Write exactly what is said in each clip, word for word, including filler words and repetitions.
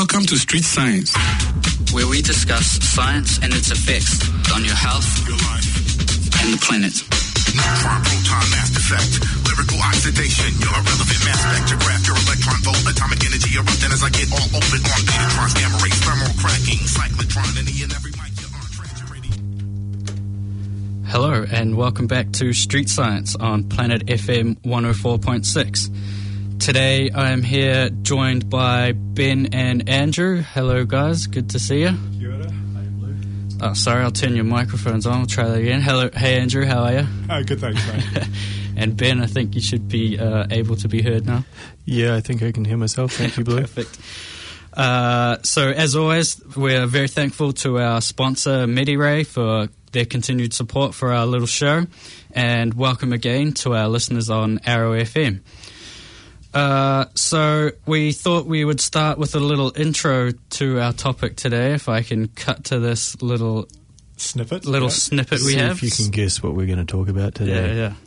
Welcome to Street Science, where we discuss science and its effects on your health, your life, and the planet. Neutron, proton, mass effect, lyrical oxidation, your irrelevant mass spectrograph, your electron volt, atomic energy erupting as I get all open on betatrons, gamma rays, thermal cracking, cyclotron, any and every mic you're on, trans-ready. Hello and welcome back to Street Science on Planet F M one oh four point six. Today I am here joined by Ben and Andrew. Hello guys, good to see you. Kia ora. I'm Luke. Oh, sorry, I'll turn your microphones on. I'll try that again. Hello, hey Andrew, how are you? Oh, good, thanks, mate. And Ben, I think you should be uh, able to be heard now. Yeah, I think I can hear myself. Thank you, Blue. Perfect. Uh, so as always, we're very thankful to our sponsor MediRay for their continued support for our little show, and welcome again to our listeners on Arrow F M. Uh, so we thought we would start with a little intro to our topic today. If I can cut to this little Snippet. little yeah. snippet we See have. if you can guess what we're going to talk about today. Yeah, yeah.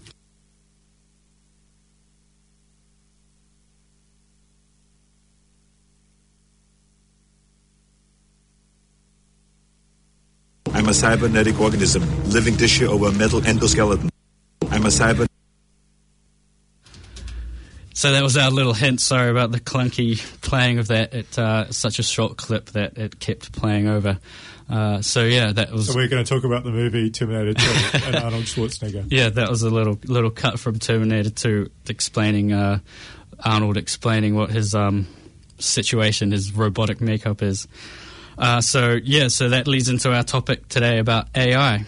I'm a cybernetic organism, living tissue over a metal endoskeleton. I'm a cyber... So that was our little hint. Sorry about the clunky playing of that. It's uh, such a short clip that it kept playing over. Uh, so yeah, that was... So we're going to talk about the movie Terminator two and Arnold Schwarzenegger. Yeah, that was a little little cut from Terminator two, explaining uh, Arnold explaining what his um, situation, his robotic makeup is. Uh, so yeah, so that leads into our topic today about A I.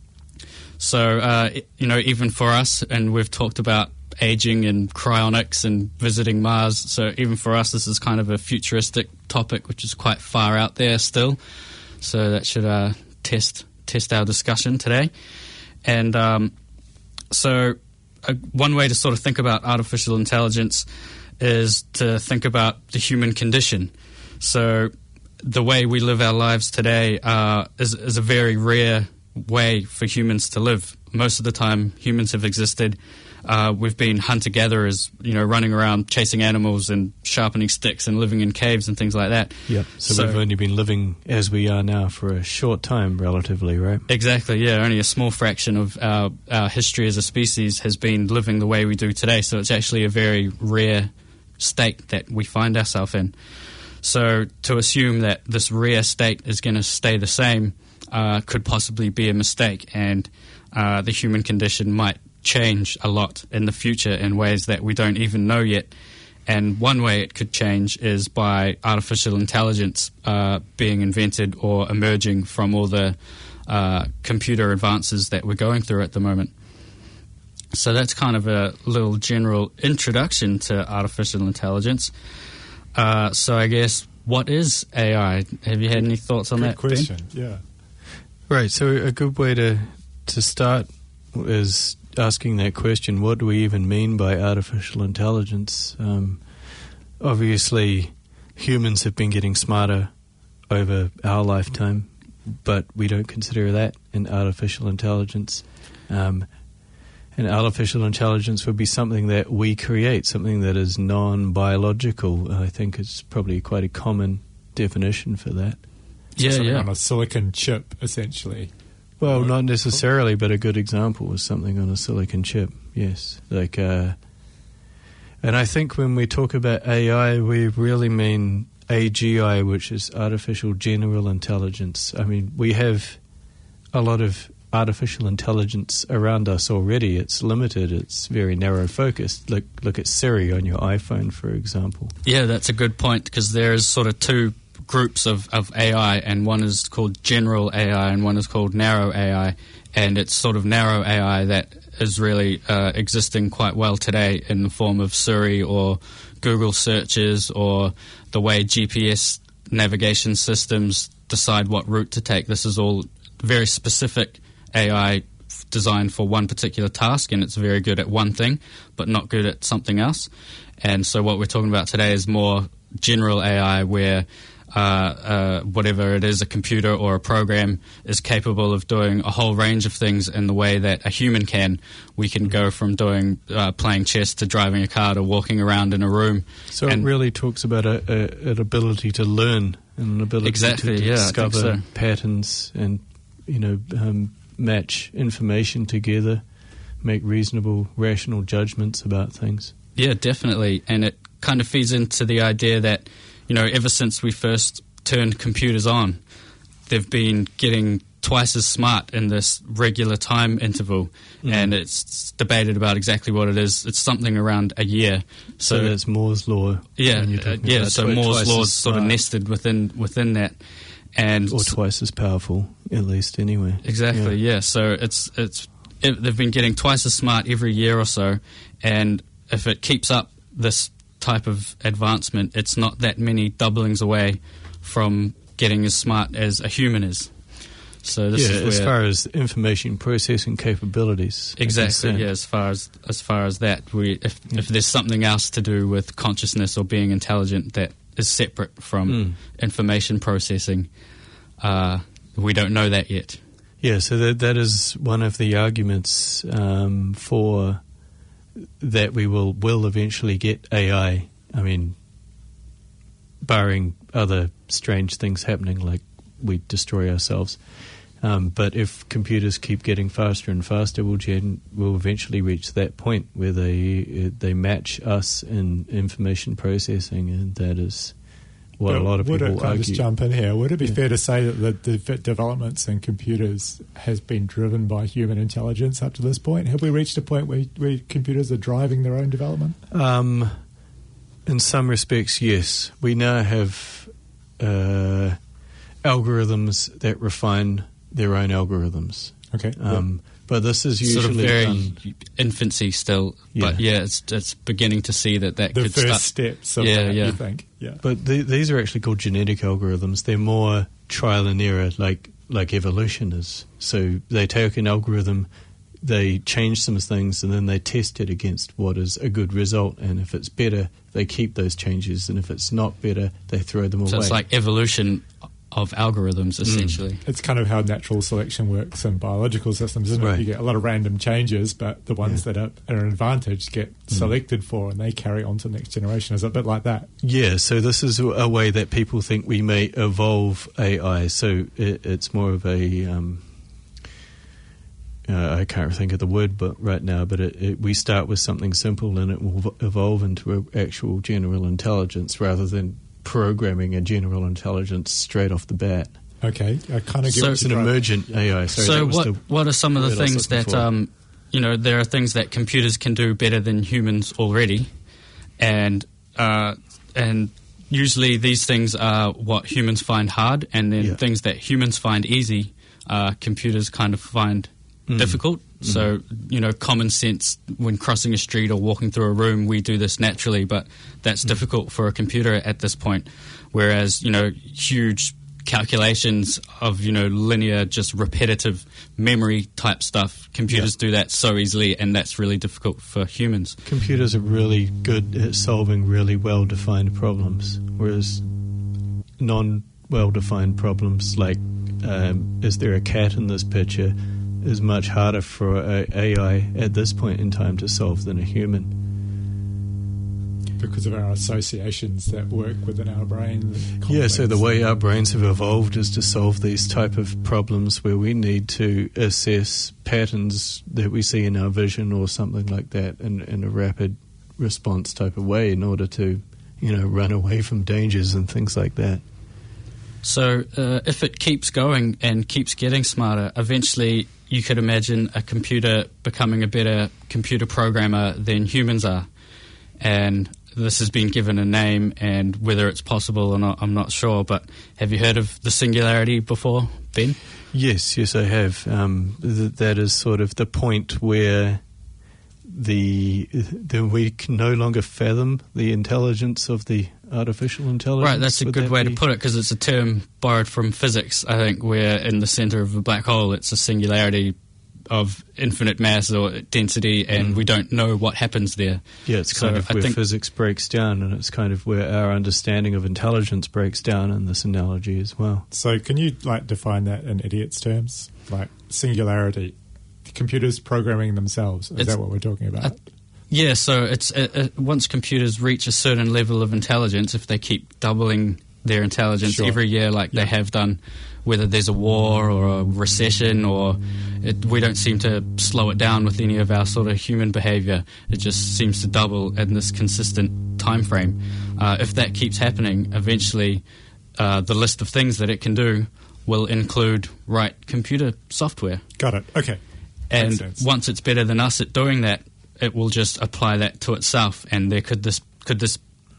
So uh, you know, even for us, and we've talked about aging and cryonics and visiting Mars. So even for us, this is kind of a futuristic topic, which is quite far out there still. So that should uh, test test our discussion today. And um, so uh, one way to sort of think about artificial intelligence is to think about the human condition. So the way we live our lives today uh, is, is a very rare way for humans to live. Most of the time, humans have existed. Uh, we've been hunter-gatherers, you know, running around chasing animals and sharpening sticks and living in caves and things like that. Yep. So, So- we've only been living as we are now for a short time, relatively, right? Exactly, yeah. Only a small fraction of our, our history as a species has been living the way we do today. So it's actually a very rare state that we find ourselves in. So to assume that this rare state is going to stay the same uh, could possibly be a mistake, and uh, the human condition might change a lot in the future in ways that we don't even know yet. And one way it could change is by artificial intelligence uh, being invented or emerging from all the uh, computer advances that we're going through at the moment. So that's kind of a little general introduction to artificial intelligence. Uh, so I guess, what is A I? Have you had any thoughts on Good that, question, yeah. Right. So a good way to to start is asking that question: what do we even mean by artificial intelligence? Um, obviously, humans have been getting smarter over our lifetime, but we don't consider that an artificial intelligence. Um, and artificial intelligence would be something that we create, something that is non-biological. I think it's probably quite a common definition for that. Yeah, Something yeah. on a silicon chip, essentially. Well, Right. not necessarily, but a good example was something on a silicon chip, yes. Like, uh, and I think when we talk about A I, we really mean A G I, which is Artificial General Intelligence. I mean, we have a lot of artificial intelligence around us already. It's limited, it's very narrow-focused. Look, look at Siri on your iPhone, for example. Yeah, that's a good point, because there is sort of two groups of, of A I, and one is called general A I and one is called narrow A I, and it's sort of narrow A I that is really uh, existing quite well today in the form of Siri or Google searches or the way G P S navigation systems decide what route to take. This is all very specific A I designed for one particular task, and it's very good at one thing but not good at something else. And so what we're talking about today is more general A I, where uh, uh, whatever it is, a computer or a program, is capable of doing a whole range of things in the way that a human can. We can go from doing uh, playing chess to driving a car to walking around in a room. So and it really talks about a, a, an ability to learn and an ability exactly, to yeah, discover I think so. patterns and, you know, um, match information together, make reasonable, rational judgments about things. Yeah, definitely. And it kind of feeds into the idea that, you know, ever since we first turned computers on, they've been getting twice as smart in this regular time interval. Mm. And it's debated about exactly what it is. It's something around a year. So, so that's Moore's law. Yeah, uh, yeah. So twi- Moore's law is sort of smart. nested within within that. And or twice as powerful, at least, anyway. Exactly, yeah. yeah. So it's it's it, they've been getting twice as smart every year or so, and if it keeps up this type of advancement, it's not that many doublings away from getting as smart as a human is. So this yeah, is where, as far as information processing capabilities. Exactly, yeah. As far as as far as that, we if yeah. if there's something else to do with consciousness or being intelligent that is separate from mm. information processing, uh, we don't know that yet. Yeah, so that that is one of the arguments um, for that we will will eventually get A I. I mean, barring other strange things happening, like we destroy ourselves. Um, but if computers keep getting faster and faster, we'll, gen- we'll eventually reach that point where they they match us in information processing, and that is what but a lot of would people it, can I argue. just jump in here? Would it be Yeah. fair to say that the, the developments in computers has been driven by human intelligence up to this point? Have we reached a point where, where computers are driving their own development? Um, in some respects, yes. We now have uh, algorithms that refine their own algorithms. Okay. Um, yeah. But this is usually sort of very done, infancy still, Yeah. but yeah, it's it's beginning to see that that The could first start. steps of Yeah, that, yeah. you think? Yeah. But the, these are actually called genetic algorithms. They're more trial and error, like like evolution is. So they take an algorithm, they change some things, and then they test it against what is a good result. And if it's better, they keep those changes. And if it's not better, they throw them So away. it's like evolution of algorithms, essentially. It's kind of how natural selection works in biological systems, isn't Right. it? You get a lot of random changes, but the ones Yeah. that are, are an advantage get Mm. selected for, and they carry on to the next generation. Is it a bit like that? Yeah, so this is a way that people think we may evolve A I. So it, it's more of a, um, uh, I can't think of the word but right now, but it, it, we start with something simple and it will v- evolve into an actual general intelligence rather than programming a general intelligence straight off the bat. Okay, I kind of get So- what It's an you're driving- emergent A I. Sorry, so that was what the what are some of the word I was things looking that for. um, you know? There are things that computers can do better than humans already, and uh, and usually these things are what humans find hard, and then Yeah. things that humans find easy, uh, computers kind of find Mm. difficult. So, you know, common sense when crossing a street or walking through a room, we do this naturally, but that's Mm. difficult for a computer at this point. Whereas, you know, huge calculations of, you know, linear, just repetitive memory type stuff, computers do that so easily, and that's really difficult for humans. Computers are really good at solving really well-defined problems, whereas non-well-defined problems like um, is there a cat in this picture is much harder for a A I at this point in time to solve than a human. because of our associations that work within our brain. Yeah, so the complex. way our brains have evolved is to solve these type of problems where we need to assess patterns that we see in our vision or something like that in, in a rapid response type of way in order to, you know, run away from dangers and things like that. So uh, if it keeps going and keeps getting smarter, eventually you could imagine a computer becoming a better computer programmer than humans are. And this has been given a name, and whether it's possible or not, I'm not sure. But have you heard of the singularity before, Ben? Yes, yes, I have. Um, th- that is sort of the point where the, the we can no longer fathom the intelligence of the artificial intelligence. Right, that's a Would good that way be? to put it, because it's a term borrowed from physics, I think, where in the centre of a black hole it's a singularity of infinite mass or density, and mm. we don't know what happens there. Yeah, it's so kind of I where think physics breaks down, and it's kind of where our understanding of intelligence breaks down in this analogy as well. So can you like define that in idiots' terms? Like singularity, computers programming themselves, is it's, that what we're talking about? Uh, yeah, so it's uh, uh, once computers reach a certain level of intelligence, if they keep doubling their intelligence sure. every year like yeah. they have done, whether there's a war or a recession, or it, we don't seem to slow it down with any of our sort of human behavior. It just seems to double in this consistent time frame. Uh, if that keeps happening, eventually uh, the list of things that it can do will include write computer software. Got it. Okay. And once it's better than us at doing that, it will just apply that to itself, and there could this could this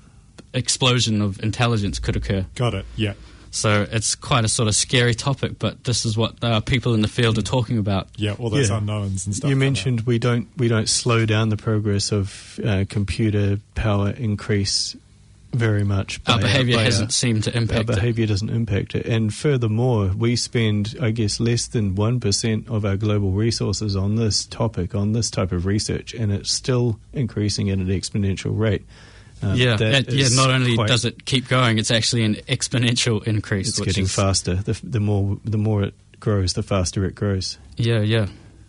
explosion of intelligence could occur. Got it. Yeah. So it's quite a sort of scary topic, but this is what uh, people in the field are talking about. Yeah, all those yeah. unknowns and stuff. You mentioned we don't we don't slow down the progress of uh, computer power increase very much. Our behaviour our, hasn't our, seemed to impact Our behaviour it. doesn't impact it. And furthermore, we spend, I guess, less than one percent of our global resources on this topic, on this type of research, and it's still increasing at an exponential rate. Um, yeah, it, yeah. Not only quite, does it keep going, it's actually an exponential increase. It's which getting is, faster. The, the more the more it grows, the faster it grows. Yeah, yeah.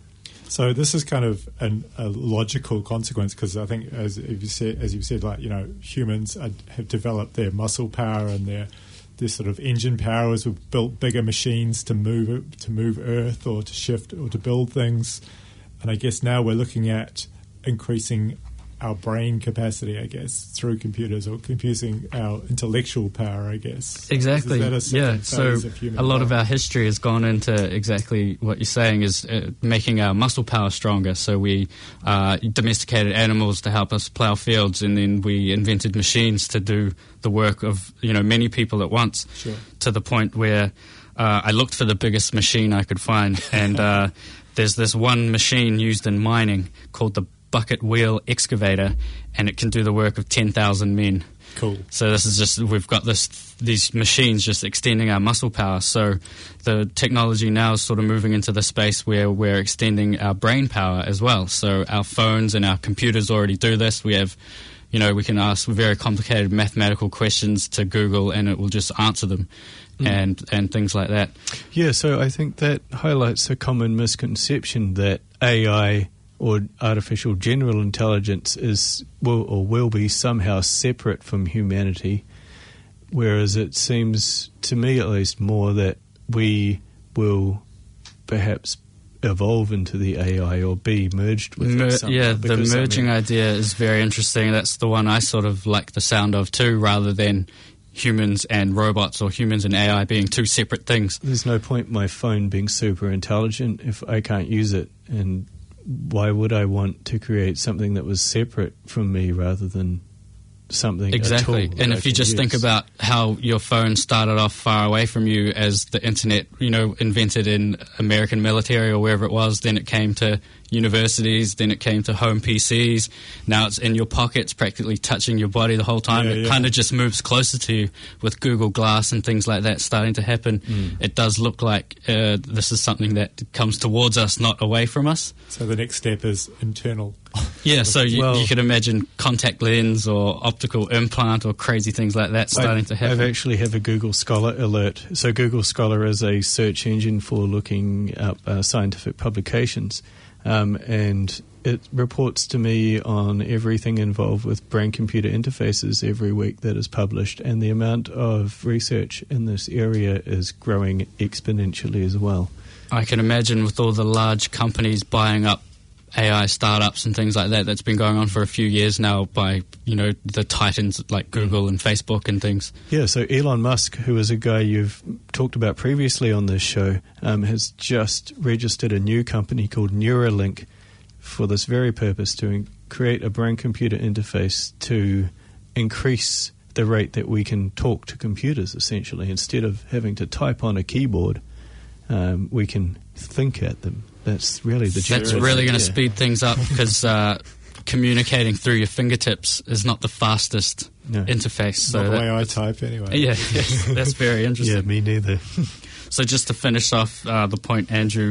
So this is kind of an, a logical consequence, because I think, as you said, as you said, like you know, humans are, have developed their muscle power and their their sort of engine power as we've built bigger machines to move to move Earth or to shift or to build things, and I guess now we're looking at increasing our brain capacity, I guess, through computers, or confusing our intellectual power, I guess. Exactly. Is that a yeah. So of a lot life? of our history has gone into exactly what you're saying, is uh, making our muscle power stronger. So we uh, domesticated animals to help us plough fields, and then we invented machines to do the work of you know many people at once. Sure. To the point where uh, I looked for the biggest machine I could find, and uh, there's this one machine used in mining called the bucket wheel excavator, and it can do the work of ten thousand men. Cool. So this is just, we've got this these machines just extending our muscle power. So the technology now is sort of moving into the space where we're extending our brain power as well. So our phones and our computers already do this. We have, you know, we can ask very complicated mathematical questions to Google, and it will just answer them. Mm. and and things like that. Yeah, so I think that highlights a common misconception that A I or artificial general intelligence is will or will be somehow separate from humanity, whereas it seems to me at least more that we will perhaps evolve into the A I or be merged with Mer- it somehow. Yeah, the Because, merging I mean, idea is very interesting. That's the one I sort of like the sound of too, rather than humans and robots or humans and A I being two separate things. There's no point my phone being super intelligent if I can't use it, and why would I want to create something that was separate from me rather than something exactly? at all And that if I you can just use? think about how your phone started off far away from you as the internet, you know, invented in American military or wherever it was, then it came to universities, then it came to home P Cs, now it's in your pockets, practically touching your body the whole time. Yeah, it yeah. kind of just moves closer to you with Google Glass and things like that starting to happen. Mm. It does look like uh, this is something that comes towards us, not away from us. So the next step is internal. Yeah, so you, Well- you could imagine contact lens or optical implant or crazy things like that starting I, to happen. I actually have a Google Scholar alert. So Google Scholar is a search engine for looking up uh, scientific publications, um, and it reports to me on everything involved with brain-computer interfaces every week that is published, and the amount of research in this area is growing exponentially as well. I can imagine with all the large companies buying up A I startups and things like that, that's been going on for a few years now by, you know, the titans like Google and Facebook and things. Yeah, so Elon Musk, who is a guy you've talked about previously on this show, um, has just registered a new company called Neuralink for this very purpose, to in- create a brain-computer interface to increase the rate that we can talk to computers, essentially. Instead of having to type on a keyboard, um, we can think at them. That's really the That's general really going to idea. speed things up because uh, communicating through your fingertips is not the fastest No. interface. So Not the that- way I type anyway. yeah, yes, that's very interesting. Yeah, me neither. So just to finish off uh, the point Andrew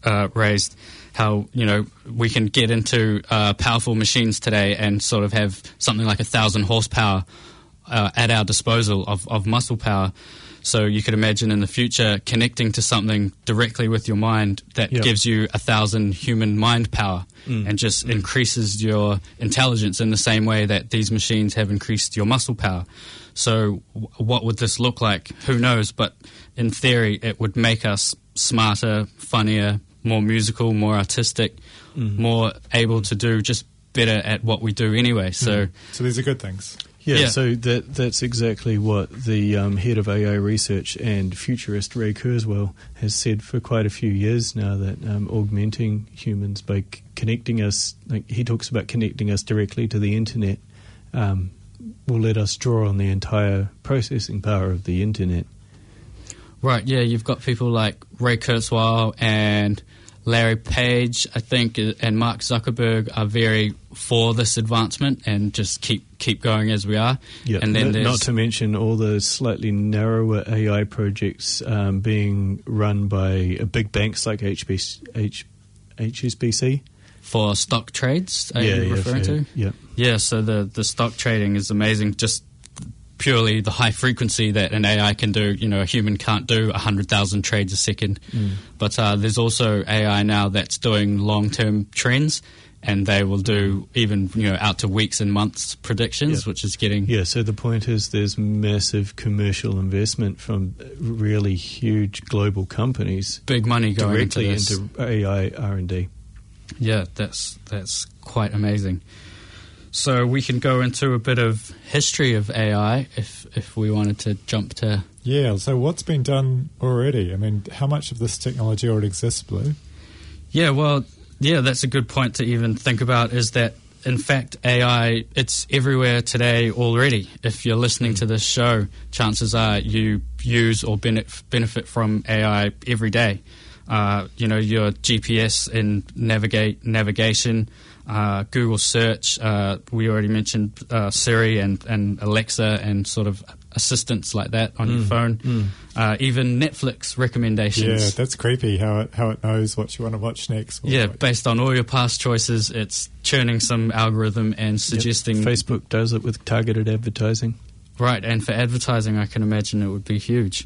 uh, raised, how, you know, we can get into uh, powerful machines today and sort of have something like a thousand horsepower uh, at our disposal of, of muscle power. So you could imagine in the future connecting to something directly with your mind that Yep. gives you a thousand human mind power Mm. and just Mm. increases your intelligence in the same way that these machines have increased your muscle power. So w- what would this look like? Who knows? But in theory, it would make us smarter, funnier, more musical, more artistic, Mm. more able to do just better at what we do anyway. So So these are good things. Yeah, Yeah. so that that's exactly what the um, head of A I research and futurist Ray Kurzweil has said for quite a few years now, that um, augmenting humans by c- connecting us, like he talks about connecting us directly to the internet, um, will let us draw on the entire processing power of the internet. right, yeah, you've got people like Ray Kurzweil and Larry Page, I think, uh, and Mark Zuckerberg are very for this advancement and just keep keep going as we are. Yeah, and then n- there's not to mention all the slightly narrower A I projects um, being run by uh, big banks like H B C, H, H S B C. for stock trades. Are yeah, you yeah, referring fair. to? Yeah. Yeah, so the, the stock trading is amazing, just purely the high frequency that an A I can do. You know, a human can't do one hundred thousand trades a second. Mm. But uh, there's also A I now that's doing long-term trends, and they will do even, you know, out to weeks and months predictions, Yeah. which is getting... Yeah, so the point is there's massive commercial investment from really huge global companies big money going directly into this. into A I R and D. Yeah, that's that's quite amazing. So we can go into a bit of history of A I if if we wanted to jump to... Yeah, so what's been done already? I mean, how much of this technology already exists, Blue? Yeah, well, yeah, that's a good point to even think about, is that, in fact, A I, it's everywhere today already. If you're listening to this show, chances are you use or benef- benefit from A I every day. Uh, you know, your G P S in navigate navigation, uh, Google search. Uh, we already mentioned uh, Siri and, and Alexa and sort of assistants like that on your phone. Mm. Uh, even Netflix recommendations. Yeah, that's creepy how it, how it knows what you want to watch next. What- Yeah, what- based on all your past choices, it's churning some algorithm and suggesting... Facebook does it with targeted advertising. Right, and for advertising, I can imagine it would be huge.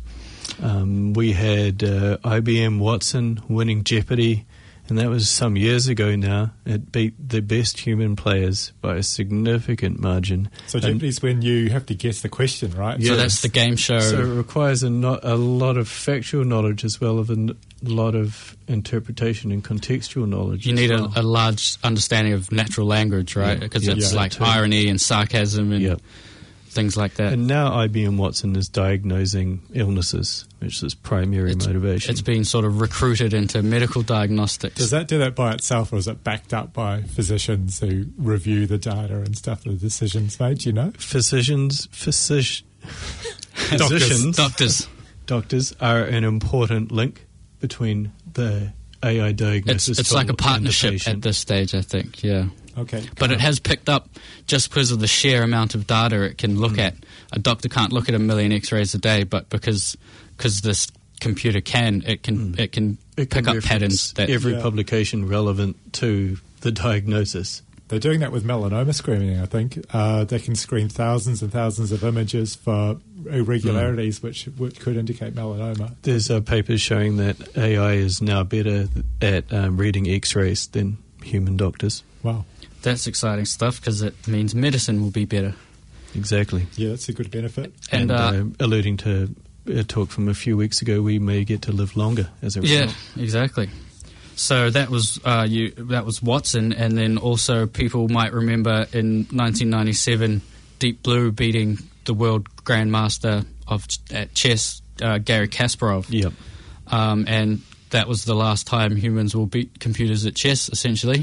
Um, we had uh, I B M Watson winning Jeopardy, and that was some years ago now. It beat the best human players by a significant margin. So And- Jeopardy's when you have to guess the question, right? Yeah. So that's the game show. So it requires a, not, a lot of factual knowledge as well as a n- lot of interpretation and contextual knowledge. you as need well. a, a large understanding of natural language, right? Yeah, Because yeah, it's yeah, like too. irony and sarcasm and Yep. things like that. And now I B M Watson is diagnosing illnesses, which is its primary It's- motivation. It's been sort of recruited into medical diagnostics. Does that do that by itself, or is it backed up by physicians who review the data and stuff, the decisions made? Do you know? Physicians, physici- Doctors. physicians, Doctors. doctors are an important link between the A I It's, diagnosis it's tool like a and the partnership patient. at this stage, I think, yeah. Okay. But it has picked up, just because of the sheer amount of data it can look Mm. at. A doctor can't look at a million X-rays a day, but because cause this computer can, it can Mm. it can It pick can up patterns. reference That every Yeah. publication relevant to the diagnosis. They're doing that with melanoma screening, I think. Uh, they can screen thousands and thousands of images for irregularities which, which could indicate melanoma. There's uh, papers showing that A I is now better at um, reading X-rays than human doctors. Wow. That's exciting stuff, because it means medicine will be better. Exactly. Yeah, that's a good benefit. And, And, uh, uh, alluding to a talk from a few weeks ago, we may get to live longer as a Yeah, result. exactly. So that was uh, you. That was Watson, and then also people might remember in nineteen ninety-seven, Deep Blue beating the world grandmaster of ch- at chess, uh, Garry Kasparov. Yep. Um, and that was the last time humans will beat computers at chess, essentially.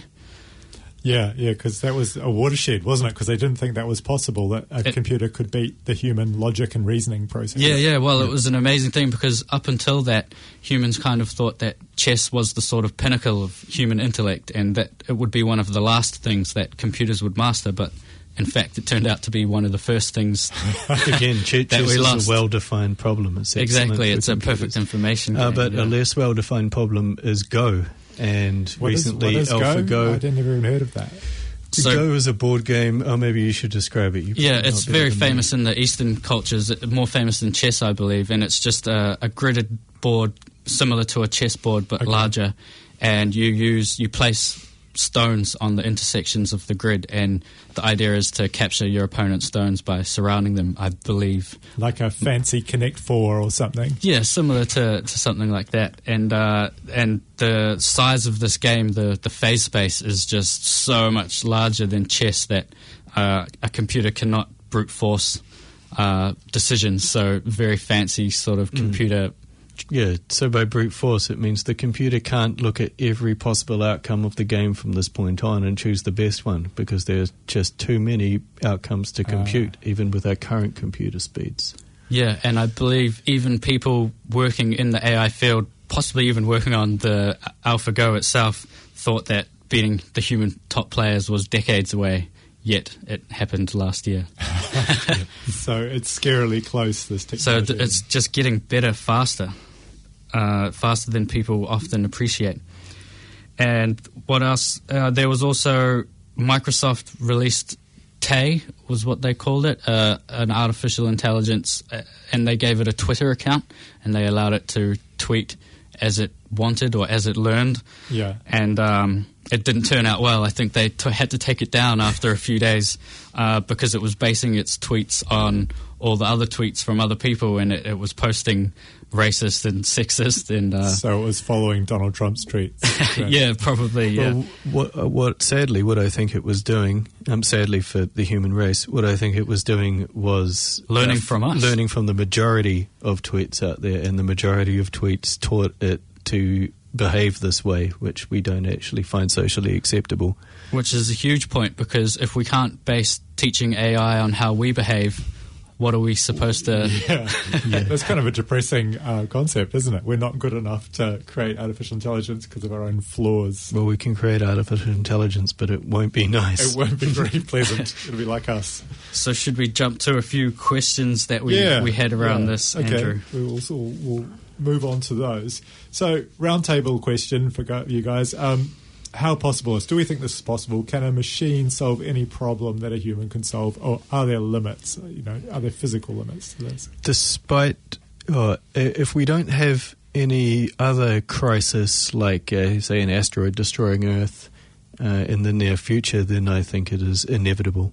Yeah, yeah, because that was a watershed, wasn't it? Because they didn't think that was possible, that a It- computer could beat the human logic and reasoning process. Yeah, yeah. Well, it was an amazing thing, because up until that, humans kind of thought that chess was the sort of pinnacle of human intellect, and that it would be one of the last things that computers would master. But in fact, it turned out to be one of the first things. Again, ch- That chess we is lost. a well-defined problem. It's excellent Exactly, for it's a computers. perfect information Uh, game, but yeah. a less well-defined problem is Go. and What is- recently what is AlphaGo. Go? I didn't never even heard of that. So- Go is a board game. Oh, maybe you should describe it. You Yeah, probably it's know better very than me. famous in the Eastern cultures, more famous than chess, I believe, and it's just a, a gridded board similar to a chessboard but Okay. larger, and you use you place stones on the intersections of the grid, and the idea is to capture your opponent's stones by surrounding them, I believe. Like a fancy Connect Four or something. Yeah, similar to, to something like that. And uh, and the size of this game, the, the phase space, is just so much larger than chess that uh, a computer cannot brute force uh, decisions. So very fancy sort of computer. Yeah, so by brute force, it means the computer can't look at every possible outcome of the game from this point on and choose the best one, because there's just too many outcomes to compute, even with our current computer speeds. Yeah, and I believe even people working in the A I field, possibly even working on the AlphaGo itself, thought that beating the human top players was decades away, yet it happened last year. So it's scarily close, this So technology. th- it's just getting better faster, uh, faster than people often appreciate. And what else? Uh, there was also Microsoft released Tay, was what they called it, uh, an artificial intelligence, uh, and they gave it a Twitter account, and they allowed it to tweet as it wanted or as it learned. Yeah. And um, it didn't turn out well. I think they t- had to take it down after a few days uh, because it was basing its tweets on all the other tweets from other people, and it, it was posting racist and sexist and uh, So it was following Donald Trump's tweets. Right. yeah, probably yeah. Well, what, uh, what sadly, what I think it was doing, um, sadly for the human race, what I think it was doing was Learning uh, from us. learning from the majority of tweets out there, and the majority of tweets taught it to behave this way, which we don't actually find socially acceptable. Which is a huge point, because if we can't base teaching A I on how we behave, what are we supposed to... Yeah. yeah, that's kind of a depressing uh, concept, isn't it? We're not good enough to create artificial intelligence because of our own flaws. Well, we can create artificial intelligence, but it won't be nice. It won't be very pleasant. It'll be like us. So should we jump to a few questions that we, yeah, we had around yeah. this, okay. Andrew? We will we'll, we'll move on to those. So, roundtable question for go- you guys. Um, how possible is, do we think this is possible? Can a machine solve any problem that a human can solve? Or are there limits? You know, are there physical limits to this? Despite, oh, if we don't have any other crisis, like, uh, say, an asteroid destroying Earth uh, in the near future, then I think it is inevitable.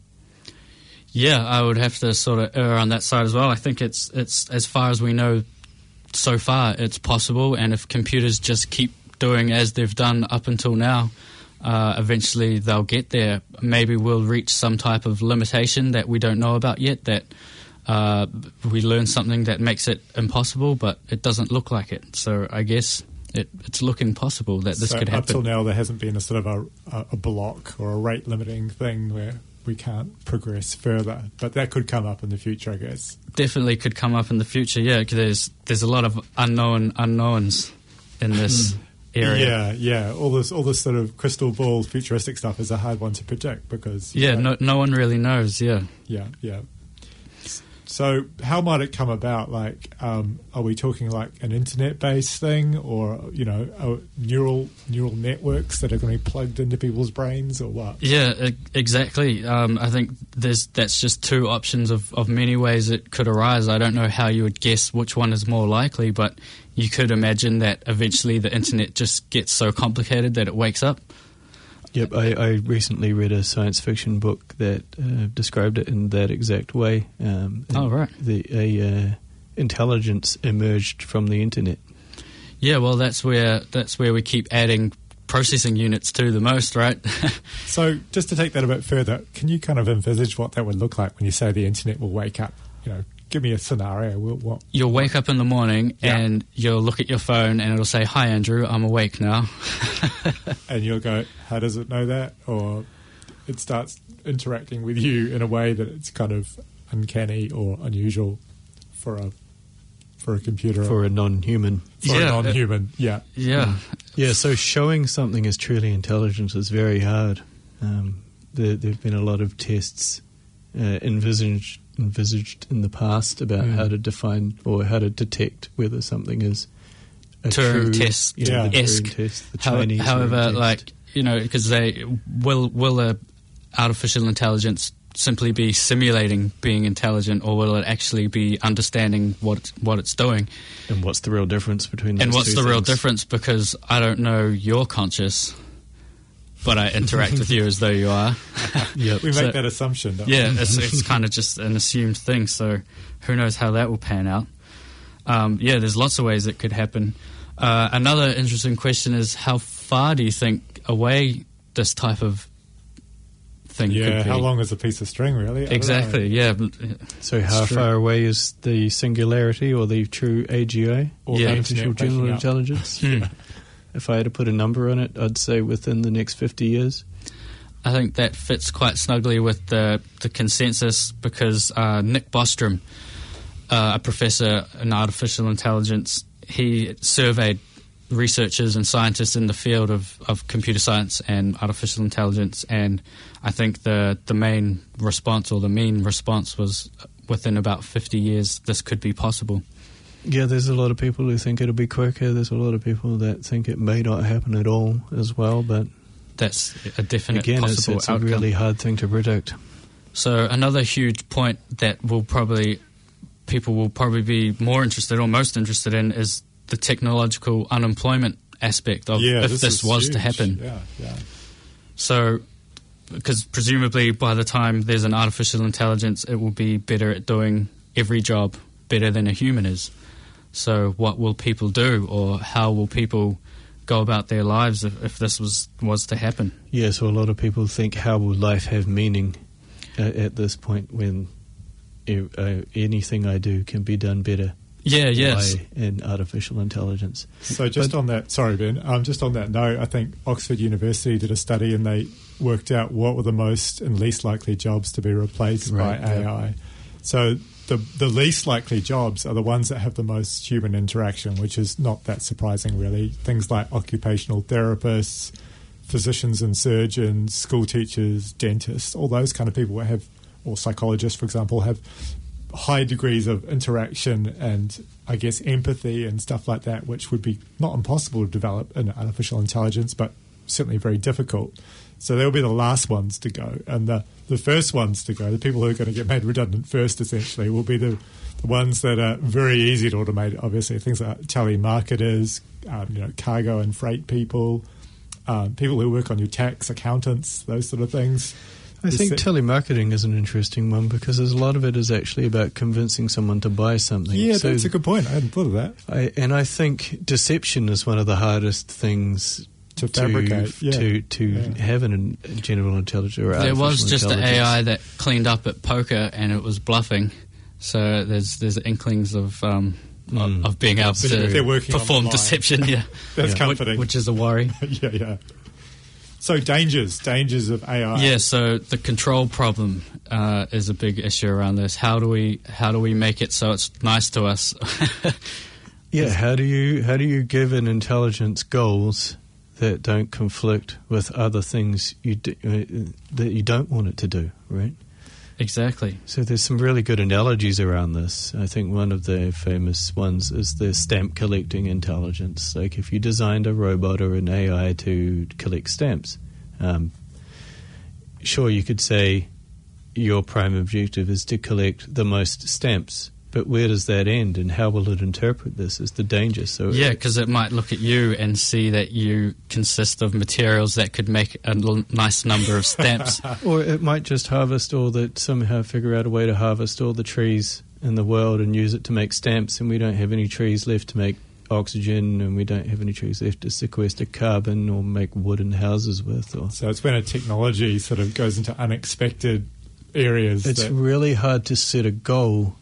Yeah, I would have to sort of err on that side as well. I think it's it's as far as we know so far, it's possible, and if computers just keep doing as they've done up until now, uh, eventually they'll get there. Maybe we'll reach some type of limitation that we don't know about yet, that uh, we learn something that makes it impossible, but it doesn't look like it. So I guess it, it's looking possible that this so could up till happen. now, there hasn't been a sort of a, a, a block or a rate limiting thing where we can't progress further, but that could come up in the future, I guess. Definitely could come up in the future, yeah, because there's, there's a lot of unknown unknowns in this area. Yeah, yeah. All this, all this sort of crystal ball futuristic stuff is a hard one to predict because Yeah, you know, no, no one really knows, yeah. yeah, yeah. So, how might it come about? Like, um, are we talking like an internet-based thing, or you know, uh, neural neural networks that are going to be plugged into people's brains, or what? Yeah, e- exactly. Um, I think there's that's just two options of, of many ways it could arise. I don't know how you would guess which one is more likely, but you could imagine that eventually the internet just gets so complicated that it wakes up. Yep, I, I recently read a science fiction book that uh, described it in that exact way. Um, Oh, right. The a uh, intelligence emerged from the internet. Yeah, well, that's where that's where we keep adding processing units to the most, right? So, just to take that a bit further, can you kind of envisage what that would look like when you say the internet will wake up? You know, give me a scenario. Will, what? You'll wake up in the morning Yeah. and you'll look at your phone and it'll say, "Hi, Andrew, I'm awake now." And you'll go, how does it know that? Or it starts interacting with you in a way that it's kind of uncanny or unusual for a for a computer For a non-human. for Yeah. a non-human. Yeah, Yeah. Yeah, so showing something as truly intelligent is very hard. Um, there have been a lot of tests uh, envisaged, envisaged in the past about Mm. how to define or how to detect whether something is a Turing true, test yeah, the esque. Turing test, the How- Chinese however, Turing test. like you know, because they will will a artificial intelligence simply be simulating being intelligent, or will it actually be understanding what it's, what it's doing? And what's the real difference between those And what's two the real things? difference? Because I don't know you're conscious, but I interact with you as though you are. Yep. We make So- that assumption, don't we? Yeah, it's, it's kind of just an assumed thing. So who knows how that will pan out? Um, yeah, there's lots of ways it could happen. Uh, another interesting question is, how far do you think away this type of thing Yeah, could be? how long is a piece of string, really? I don't know. Exactly, yeah. but, uh, So how It's true. far away is the singularity or the true A G I? Or Yeah. the Artificial internet General waking up. Intelligence? Hmm. If I had to put a number on it, I'd say within the next fifty years. I think that fits quite snugly with the, the consensus because uh, Nick Bostrom, uh, a professor in artificial intelligence, he surveyed researchers and scientists in the field of, of computer science and artificial intelligence, and I think the, the main response or the mean response was within about fifty years this could be possible. Yeah, there's a lot of people who think it'll be quicker. There's a lot of people that think it may not happen at all as well. But That's a definite again, it's, possible it's a outcome. really hard thing to predict. So another huge point that will probably people will probably be more interested or most interested in is the technological unemployment aspect of Yeah, if this, this, is was huge. to happen. Yeah, yeah. So, because presumably by the time there's an artificial intelligence, it will be better at doing every job better than a human is. So what will people do, or how will people go about their lives if, if this was, was to happen? Yeah, so a lot of people think, how will life have meaning uh, at this point when uh, anything I do can be done better Yeah, yes. by an artificial intelligence? So just But- on that, sorry Ben, um, just on that note, I think Oxford University did a study and they worked out what were the most and least likely jobs to be replaced Right, by A I. yeah. So the the least likely jobs are the ones that have the most human interaction, which is not that surprising really. Things like occupational therapists, physicians and surgeons, school teachers, dentists, all those kind of people have, or psychologists, for example, have high degrees of interaction and I guess empathy and stuff like that, which would be not impossible to develop in artificial intelligence, but certainly very difficult. So they'll be the last ones to go. And the, the first ones to go, the people who are going to get made redundant first, essentially, will be the, the ones that are very easy to automate, obviously. Things like telemarketers, um, you know, cargo and freight people, um, people who work on your tax, accountants, those sort of things. I The think se- telemarketing is an interesting one because there's a lot of it is actually about convincing someone to buy something. Yeah, So that's a good point. I hadn't thought of that. I, and I think deception is one of the hardest things To fabricate, yeah. to to Yeah. have in a general intelligence or There was artificial just an intelligence. A I that cleaned up at poker and it was bluffing. So there's there's inklings of um, Mm. of, of being able So to they're working on perform the line. deception. Yeah, That's Yeah. comforting. which is a worry. yeah, yeah. So dangers, dangers of A I. Yeah, so the control problem uh, is a big issue around this. How do we how do we make it so it's nice to us? Yeah, how do you how do you give an intelligence goals that don't conflict with other things you do, uh, that you don't want it to do, right? Exactly. So there's some really good analogies around this. I think one of the famous ones is the stamp collecting intelligence. Like if you designed a robot or an A I to collect stamps, um, sure, you could say your prime objective is to collect the most stamps. But where does that end, and how will it interpret this is the danger. So Yeah, because it might look at you and see that you consist of materials that could make a l- nice number of stamps. Or it might just harvest all the, somehow figure out a way to harvest all the trees in the world and use it to make stamps, and we don't have any trees left to make oxygen, and we don't have any trees left to sequester carbon or make wooden houses with. Or So it's when a technology sort of goes into unexpected areas. It's that, really hard to set a goal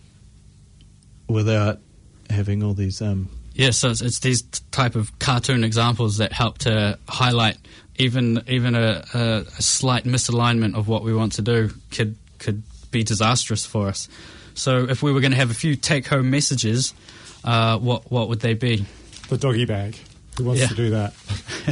without having all these... Um, Yeah, so it's, it's these t- type of cartoon examples that help to highlight even even a, a, a slight misalignment of what we want to do could could be disastrous for us. So if we were going to have a few take-home messages, uh, what what would they be? the doggy bag. Who wants Yeah. to do that?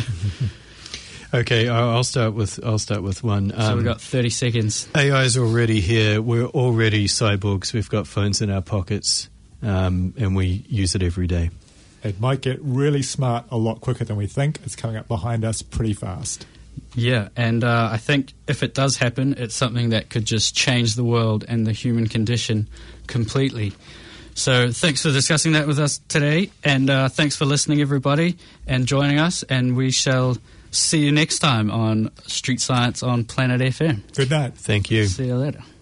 okay, I'll I'll start with I'll start with one. So Um, we've got thirty seconds. A I is already here. We're already cyborgs. We've got phones in our pockets, um, and we use it every day. it might get really smart a lot quicker than we think. It's coming up behind us pretty fast. Yeah, and uh, I think if it does happen, it's something that could just change the world and the human condition completely. So thanks for discussing that with us today, and uh, thanks for listening, everybody, and joining us, and we shall see you next time on Street Science on Planet F M. Good night. Thank you. See you later.